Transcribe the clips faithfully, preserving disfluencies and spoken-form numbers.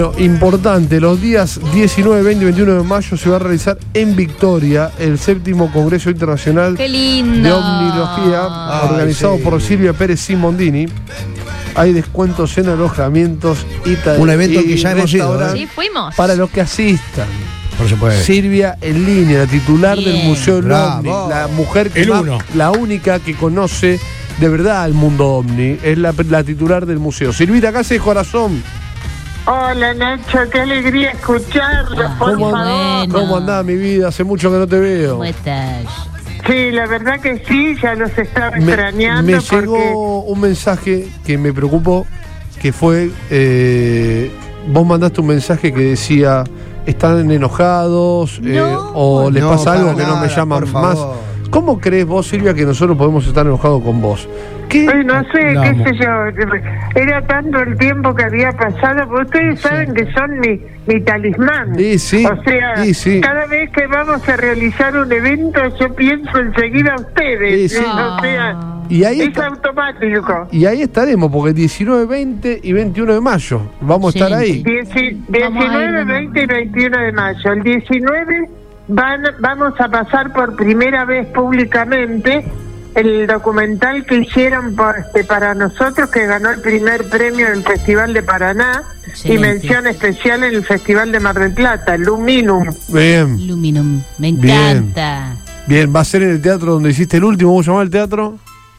Importante, los días diecinueve, veinte y veintiuno de mayo se va a realizar en Victoria el séptimo Congreso Internacional ¡Qué lindo! de Omnilogía, Ay, organizado sí. por Silvia Pérez Simondini. Hay descuentos en alojamientos y ta- Un evento y que ya hemos ido, restaurantes Sí, fuimos. para los que asistan. Por supuesto. Silvia en línea, la titular Bien. del Museo del Bravo. Omni, la mujer que El más- uno. la única que conoce de verdad el mundo Omni, es la, la titular del museo. Silvita, acá hace corazón. Hola Nacho, qué alegría escucharlo, por ¿Cómo, favor. bueno. ¿Cómo andás, mi vida? Hace mucho que no te veo. ¿Cómo estás? Sí, la verdad que sí, ya los estaba Me, extrañando me porque llegó un mensaje que me preocupó, que fue, eh, vos mandaste un mensaje que decía, ¿están enojados? Eh, No. ¿O les No, pasa algo para que no me nada, llaman por más? favor. ¿Cómo crees vos, Silvia, que nosotros podemos estar enojados con vos? ¿Qué? Ay, no sé, No, qué mo- sé yo, era tanto el tiempo que había pasado, porque ustedes saben que son mi, mi talismán. Sí, sí, O sea, sí, sí. cada vez que vamos a realizar un evento, yo pienso enseguida a ustedes. Sí, sí. O sea, Y ahí, es está- automático. y ahí estaremos, porque diecinueve, veinte y veintiuno de mayo vamos a estar Sí. ahí. Dieci- Vamos a ir diecinueve, de nuevo. veinte y veintiuno de mayo. El diecinueve van, vamos a pasar por primera vez públicamente el documental que hicieron por, este, para nosotros, que ganó el primer premio en el Festival de Paraná y Excelente. mención especial en el Festival de Mar del Plata, Luminum. Bien, Luminum. Me Bien. encanta. bien, va a ser en el teatro donde hiciste el último, ¿cómo se llama el teatro?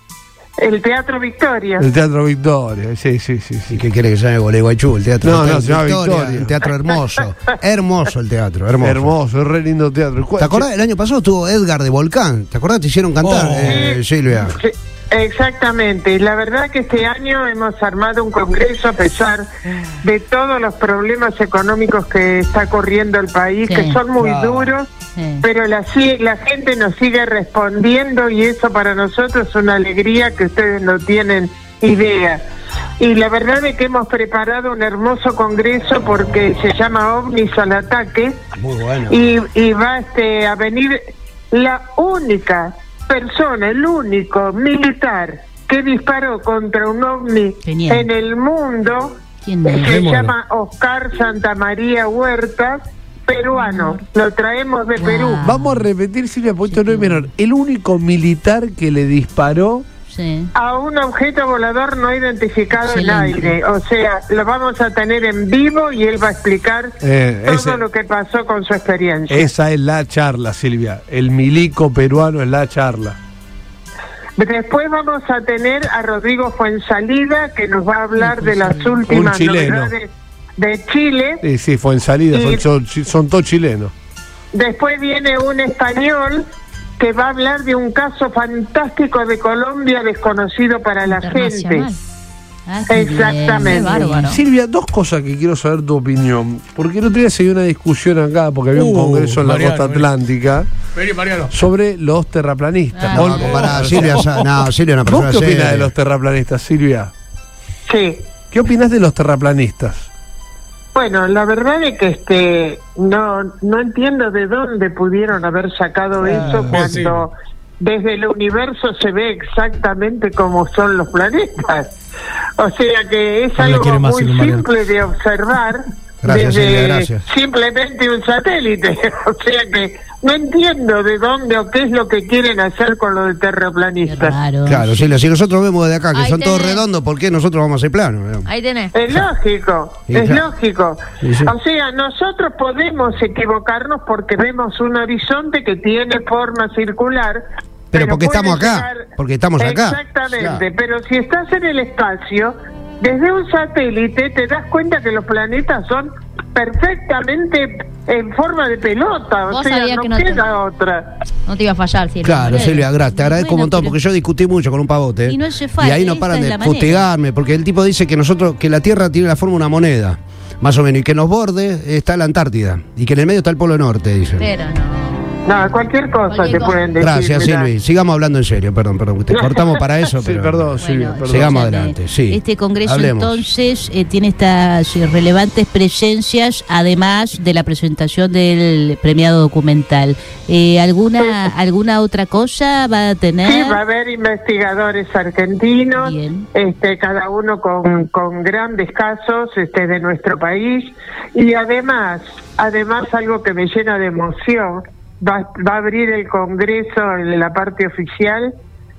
El Teatro Victoria. El Teatro Victoria, sí, sí, sí, sí. ¿Y qué quiere que se llame Gualeguaychú? El teatro. No, está no, en se llama Victoria. Un teatro hermoso. Hermoso el teatro, hermoso. Hermoso, es re lindo teatro. ¿Te acordás? El año pasado estuvo Edgar de Volcán. ¿Te acordás? Te hicieron cantar, Oh. eh, Silvia. Sí, exactamente. La verdad que este año hemos armado un congreso a pesar de todos los problemas económicos que está corriendo el país, Sí. que son muy Claro. duros, Sí. pero la, si- la gente nos sigue respondiendo y eso para nosotros es una alegría que ustedes no tienen idea. Y la verdad es que hemos preparado un hermoso congreso porque se llama OVNIs al ataque. Muy bueno. Y, y va este, a venir la única persona, el único militar que disparó contra un ovni Genial. en el mundo, ¿Quién eh, es? se Me muero. llama Oscar Santamaría Huertas, peruano. Lo traemos de Wow. Perú. Vamos a repetir, Silvia, porque esto no es menor. El único militar que le disparó. Sí. A un objeto volador no identificado en Excelente. aire. O sea, lo vamos a tener en vivo y él va a explicar Eh, todo ese- lo que pasó con su experiencia. Esa es la charla, Silvia. El milico peruano es la charla. Después vamos a tener a Rodrigo Fuensalida, que nos va a hablar de las últimas chileno. novedades de Chile. Sí, sí, fue en salida, Y- son, son, son todos chilenos. Después viene un español que va a hablar de un caso fantástico de Colombia desconocido para la gente. Internacional. Ah, qué bien, Exactamente. qué bárbaro. Silvia, dos cosas que quiero saber tu opinión. Porque el otro día se dio una discusión acá, porque había un Uh, congreso en la Mariano, costa atlántica, Vení, Mariano. sobre los terraplanistas. Ah. No, Vos- compará, Silvia, ya- no, Silvia es una ¿Vos persona qué opinás seria. de los terraplanistas, Silvia? Sí. ¿Qué opinás de los terraplanistas? Bueno, la verdad es que este no no entiendo de dónde pudieron haber sacado eso cuando desde el universo se ve exactamente cómo son los planetas. O sea que es No le algo quiere más, muy Silvia Mariano. simple de observar Gracias, desde Silvia, gracias. simplemente un satélite. O sea que no entiendo de dónde o qué es lo que quieren hacer con lo de Qué terraplanistas. raro. Claro, Silvia, si nosotros vemos desde acá que Ahí son todos tenés. redondos, ¿por qué nosotros vamos a ser planos? digamos? Ahí tenés. Es lógico, Sí, es claro. lógico. Sí, sí. O sea, nosotros podemos equivocarnos porque vemos un horizonte que tiene forma circular. Pero porque puede estamos acá, llegar- porque estamos acá. Exactamente, Claro. pero si estás en el espacio, desde un satélite te das cuenta que los planetas son perfectamente en forma de pelota. O Vos sea, sabías no que no te- queda otra. No te iba a fallar, Silvia. Claro, Bueno, Silvia, gracias. Te agradezco un bueno, montón pero- porque yo discutí mucho con un pavote. Y no es y falta, ahí no esta paran es de la manera. fustigarme porque el tipo dice que nosotros, que la Tierra tiene la forma de una moneda, más o menos, y que en los bordes está la Antártida y que en el medio está el Polo Norte, dice. Pero no. No, cualquier cosa Cualquier te cosa. pueden decir. Gracias, mirá. Silvi. Sigamos hablando en serio, perdón, perdón. Te cortamos para eso, Sí, pero... perdón, Silvia, Bueno, perdón. Sigamos escúchame, adelante, sí. Este congreso Hablemos. entonces eh, tiene estas eh, relevantes presencias, además de la presentación del premiado documental. Eh, ¿alguna alguna otra cosa va a tener? Sí, va a haber investigadores argentinos, Bien. este, cada uno con, con grandes casos este, de nuestro país, y además, además algo que me llena de emoción, va, va a abrir el Congreso en la parte oficial,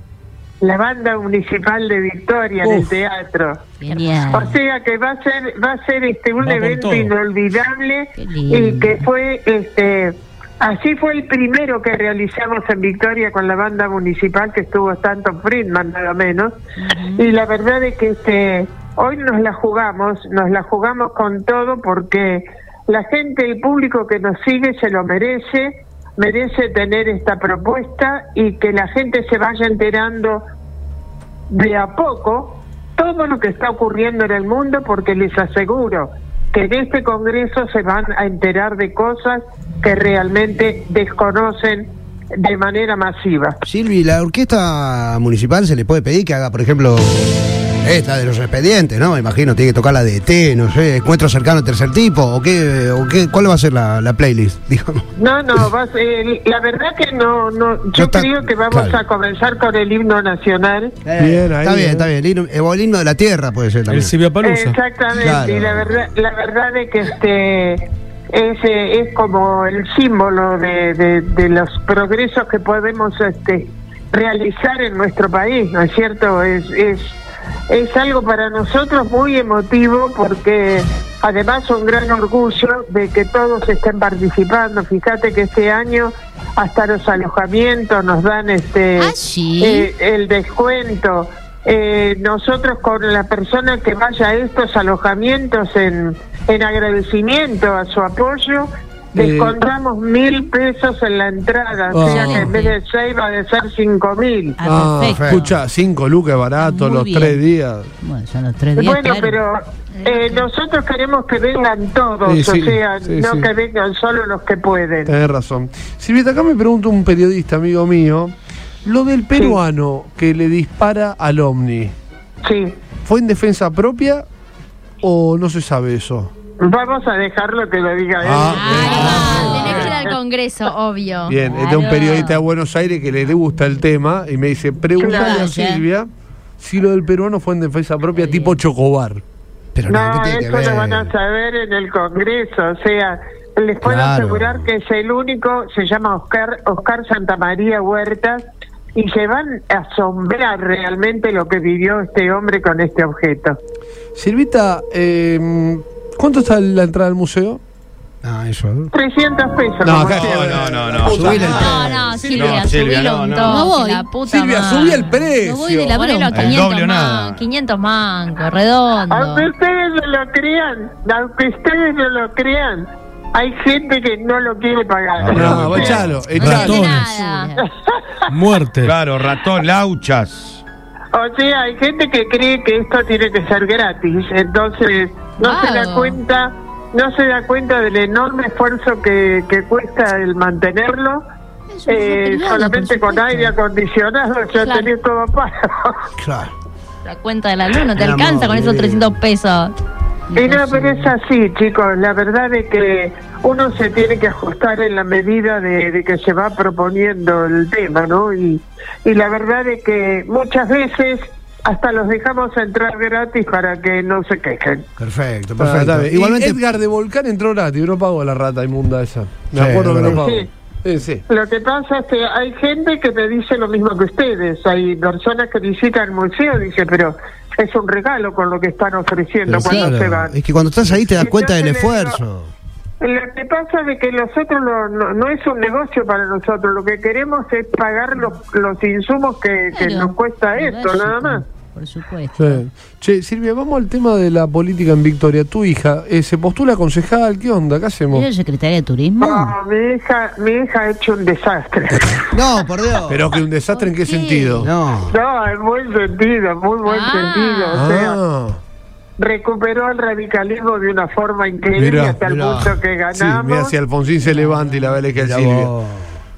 la banda municipal de Victoria en el Uf. teatro. Genial. O sea que va a ser va a ser este un Va con evento todo. inolvidable Qué lindo. y que fue este así fue el primero que realizamos en Victoria con la banda municipal, que estuvo Stanton Friedman nada menos. Y la verdad es que este hoy nos la jugamos, nos la jugamos con todo, porque la gente, el público que nos sigue se lo merece, merece tener esta propuesta y que la gente se vaya enterando de a poco todo lo que está ocurriendo en el mundo, porque les aseguro que en este congreso se van a enterar de cosas que realmente desconocen de manera masiva. Silvi, ¿la orquesta municipal se le puede pedir que haga, por ejemplo, esta de los expedientes, ¿no? Me imagino, tiene que tocar la de E T, no sé, encuentro cercano al tercer tipo, o qué, o qué, ¿cuál va a ser la, la playlist, digamos? No, no, va a ser- la verdad que no, no yo No está- creo que vamos claro. a comenzar con el himno nacional. Bien, ahí, Está bien, eh. está bien, el himno, o el himno de la tierra puede ser El también. Silvia Palusa. Exactamente, Claro. y la verdad, la verdad es que este es, eh, es como el símbolo de, de, de los progresos que podemos este realizar en nuestro país, ¿no es cierto? Es, es, es algo para nosotros muy emotivo, porque además un gran orgullo de que todos estén participando. Fíjate que este año hasta los alojamientos nos dan este Ah, sí. eh, el descuento. Eh, nosotros con la persona que vaya a estos alojamientos en, en agradecimiento a su apoyo, Eh, descontamos mil pesos en la entrada, o sea Ah. que en vez de seis va a ser cinco mil. Ah, Ah, perfecto. escucha, cinco lucas barato, Muy los bien. tres días. Bueno, son los tres días. Bueno, claro. pero eh, nosotros queremos que vengan todos, Sí, sí, o sea, sí, no sí. que vengan solo los que pueden. Tenés razón. Silvita, acá me pregunta un periodista, amigo mío, lo del peruano que le dispara al Omni, Sí, ¿fue en defensa propia o no se sabe eso? vamos a dejarlo que lo diga él. Ah, Ahí va, tenés que ir al Congreso, obvio. Bien, este es un Claro. periodista de Buenos Aires que le gusta el tema y me dice, pregúntale Claro. a Silvia si lo del peruano fue en defensa propia tipo Chocobar. Pero no, No, ¿qué tiene que eso lo ver? van a saber en el Congreso, o sea, les puedo Claro. asegurar que es el único, se llama Oscar, Oscar Santamaría Huertas, y se van a asombrar realmente lo que vivió este hombre con este objeto. Silvita, eh, ¿cuánto está la entrada al museo? Ah, eso. trescientos pesos. No, como acá- siempre. No, no, no. Subile el No, no, Silvia, No, Silvia, subilo no, un no. toque, No voy. la puta Silvia, madre. subí el precio. No voy de la Ponelo bronca. El quinientos doble o nada. man- quinientos mangos, redondo. Aunque ustedes no lo crean, aunque ustedes no lo crean, hay gente que no lo quiere pagar. No, O sea, echalo, No dice echalo. nada. Muerte. Claro, ratón, lauchas. O sea, hay gente que cree que esto tiene que ser gratis, entonces no se da Claro. cuenta, no se da cuenta del enorme esfuerzo que, que cuesta el mantenerlo. Es un Eh, privado, solamente por con supuesto. aire acondicionado ya Claro. tenés todo pago. Claro. La cuenta de la luz no te Mi alcanza amor, con esos eh. trescientos pesos. Y no, pero es así, chicos. La verdad es que uno se tiene que ajustar en la medida de, de que se va proponiendo el tema, ¿no? Y, y la verdad es que muchas veces hasta los dejamos entrar gratis para que no se quejen. Perfecto, Ah, perfecto. está bien. Igualmente, Y Edgar de Volcán entró gratis, no pagó la rata inmunda esa. Me Sí, acuerdo es que no verdad. pagó. Sí. Sí, sí. Lo que pasa es que hay gente que me dice lo mismo que ustedes. Hay personas que visitan el museo y dicen, pero es un regalo con lo que están ofreciendo pero cuando claro, se van. es que cuando estás ahí te das cuenta del Entonces le digo, esfuerzo. Lo que pasa es que nosotros lo- no, no es un negocio para nosotros, lo que queremos es pagar los, los insumos que, que Claro. nos cuesta esto, Lógico, nada más. Por supuesto. Sí. Che, Silvia, vamos al tema de la política en Victoria. Tu hija eh, se postula a concejal, ¿qué onda? ¿Qué hacemos? ¿Eres secretaria de turismo? No, mi hija, mi hija ha hecho un desastre. No, por Dios. Pero que un desastre, ¿en qué ¿Por qué? sentido? No. No, en buen sentido, muy buen Ah. sentido. O sea, Ah, recuperó el radicalismo de una forma increíble Mirá, hasta el mirá. punto que sí, ganamos. mira si Alfonsín se levanta y la ve que a Mirá Silvia. vos.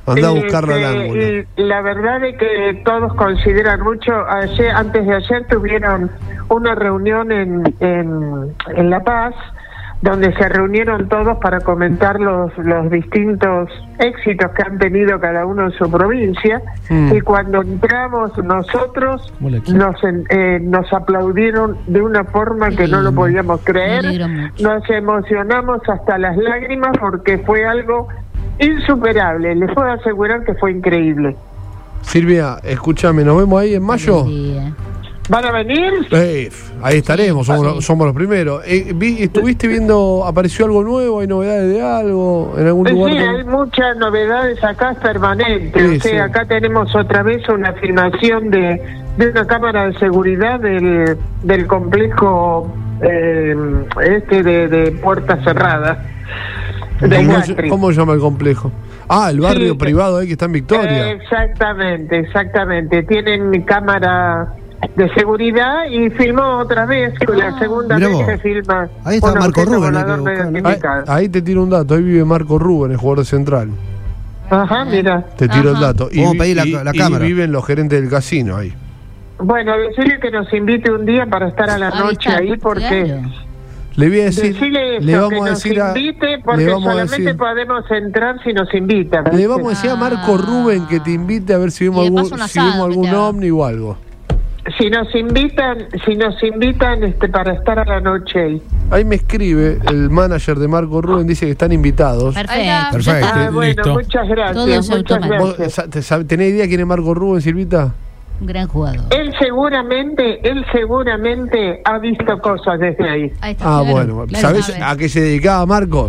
Andá a buscarla al Este, ángulo. y la verdad es que todos consideran mucho. Ayer, antes de ayer tuvieron una reunión en, en, en La Paz, donde se reunieron todos para comentar los, los distintos éxitos que han tenido cada uno en su provincia. Mm. Y cuando entramos nosotros, Hola, aquí. nos, en- eh, nos aplaudieron de una forma que no lo podíamos Me creer. alegro mucho. Nos emocionamos hasta las lágrimas porque fue algo insuperable. Les puedo asegurar que fue increíble. Silvia, escúchame, ¿nos vemos ahí en mayo? Sí, eh. ¿Van a venir? Eh, ahí estaremos, somos, sí. los, somos los primeros. Eh, vi- ¿Estuviste viendo, apareció algo nuevo? ¿Hay novedades de algo? ¿En algún Sí, lugar? que- hay muchas novedades acá, es permanente. Sí, o sea, sí. acá tenemos otra vez una filmación de, de una cámara de seguridad del, del complejo eh, este de, de Puerta Cerrada. De ¿Cómo, Gatri. ¿Cómo se llama el complejo? Ah, el barrio Sí, privado ahí que está en Victoria. Eh, exactamente, exactamente. Tienen cámara de seguridad y filmó otra vez, con la segunda Mirá vez vos. se filma. Ahí está un Marco objeto Rubén, hay que volador no buscar, ¿no? ahí, identificado. ahí te tiro un dato, ahí vive Marco Rubén, el jugador central. Ajá, mira. Te tiro el Ajá. dato. Vamos vi- a pedir la- la y cámara. viven los gerentes del casino ahí. Bueno, decirle que nos invite un día para estar a la Ahí noche está, ahí, porque claro. Le voy a decir, decirle eso, le que vamos a nos decir a, invite, porque le vamos a solamente decir, podemos entrar si nos invitan. le vamos a decir a Marco Ah. Rubén que te invite a ver si vemos Y de algún, paso un si asado, vemos algún que te haga. ovni o algo. Si nos invitan, si nos invitan este para estar a la noche ahí. Ahí me escribe el manager de Marco Rubén, dice que están invitados. Perfecto. Perfecto. Ah, bueno, listo. muchas Todo gracias, es muchas automático. ¿Vos gracias. sa- te sab- ¿Tenés idea quién es Marco Rubén, Silvita? Un gran jugador. Él seguramente, él seguramente ha visto cosas desde ahí. Ahí está. Ah, Claro, bueno. claro, ¿Sabés sabe. a qué se dedicaba Marco?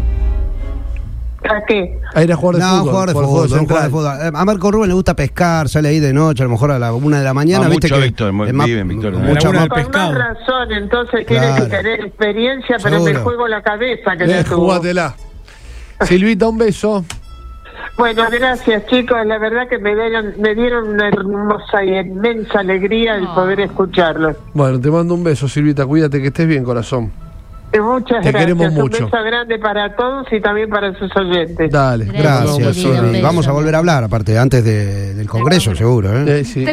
¿A qué? A ir a jugar de No, fútbol. jugador de por fútbol, un central. jugador de fútbol. A Marco Rubén le gusta pescar, sale ahí de noche, a lo mejor a la una de la mañana, Ah, viste mucho que Víctor, muy- es más- vive en Victoria. mucha La una más- del Con pescado. más razón, entonces tiene Claro. que tener experiencia, pero me Seguro. juego la cabeza que Eh, le tuvo. jugátela. Silvita, un beso. Bueno, gracias chicos, la verdad que me dieron, me dieron una hermosa y inmensa alegría el Oh. poder escucharlos. Bueno, te mando un beso, Silvita. Cuídate que estés bien, corazón. Y muchas Te gracias. queremos Un mucho. beso grande para todos y también para sus oyentes. Dale. Gracias, Gracias, querido, Silvi. un beso. Vamos a volver a hablar, aparte, antes de- del Congreso, seguro. ¿eh? Eh, sí.